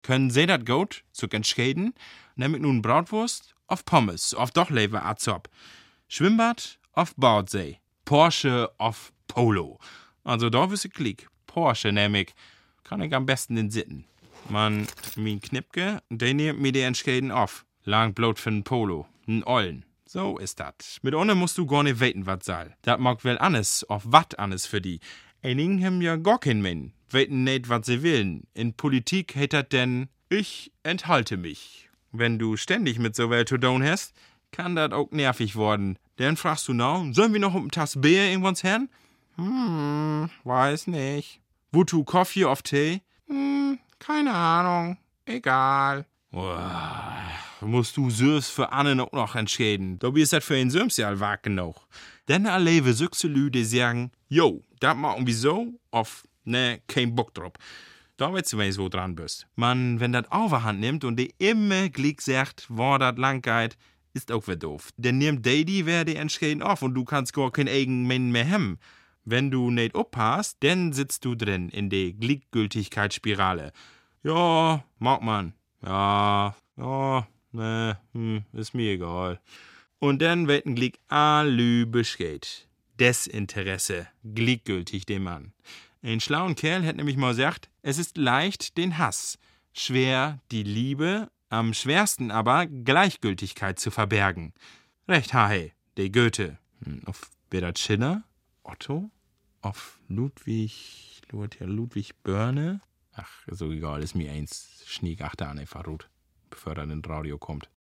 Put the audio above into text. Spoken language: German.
Können sie dat gut, zu entscheiden, nämlich nun Bratwurst auf Pommes, auf doch lieber Azop. Schwimmbad auf Bordsee, Porsche auf Polo. Also da wüsste Klick. Porsche nämlich, kann ich am besten den Sitten. Man, mein Knipke, der nimmt mir die entscheiden auf. Lang Blut für ein Polo, ein Ollen. So ist dat. Mit ohne musst du gar nicht weten, wat soll. Dat mag wel alles, auf wat alles für die. Einigen haben ja gar kein Mann. Weten nicht, wat sie willen. In Politik hätt dat denn, ich enthalte mich. Wenn du ständig mit so wel zu tun hast, kann dat auch nervig worden. Dann fragst du now, sollen wir noch um Tass Bier irgendwanns herren? Weiß nicht. Wozu Kaffee auf Tee? Keine Ahnung. Egal. Musst du selbst für Anne auch noch entscheiden. Da bist das für ihn selbst ja wach genug. Dann erlebe süchse Lüde sagen, jo, dat machen wir so, auf, ne, kein Bock drauf. Da weißt du, wenn ich so dran bist. Man, wenn dat Overhand nimmt und die immer glick sagt, wo dat lang geht, ist auch wieder doof. Denn nimmt die wer die entscheiden auf und du kannst gar kein eigen Mann mehr haben. Wenn du nicht oppasst, dann sitzt du drin in der Gleichgültigkeitsspirale. Ja, mag man. Ja, ne, ist mir egal. Und dann wird ein Glick allü beschät. Desinteresse, gleichgültig dem Mann. Ein schlauen Kerl hat nämlich mal gesagt, es ist leicht den Hass, schwer die Liebe, am schwersten aber Gleichgültigkeit zu verbergen. Recht hahe, der Goethe. Auf wer Schiller? Otto? Auf Ludwig Börne? Ach, so egal, ist mir eins. Schnieg achter an einfach rot, bevor er in Radio kommt.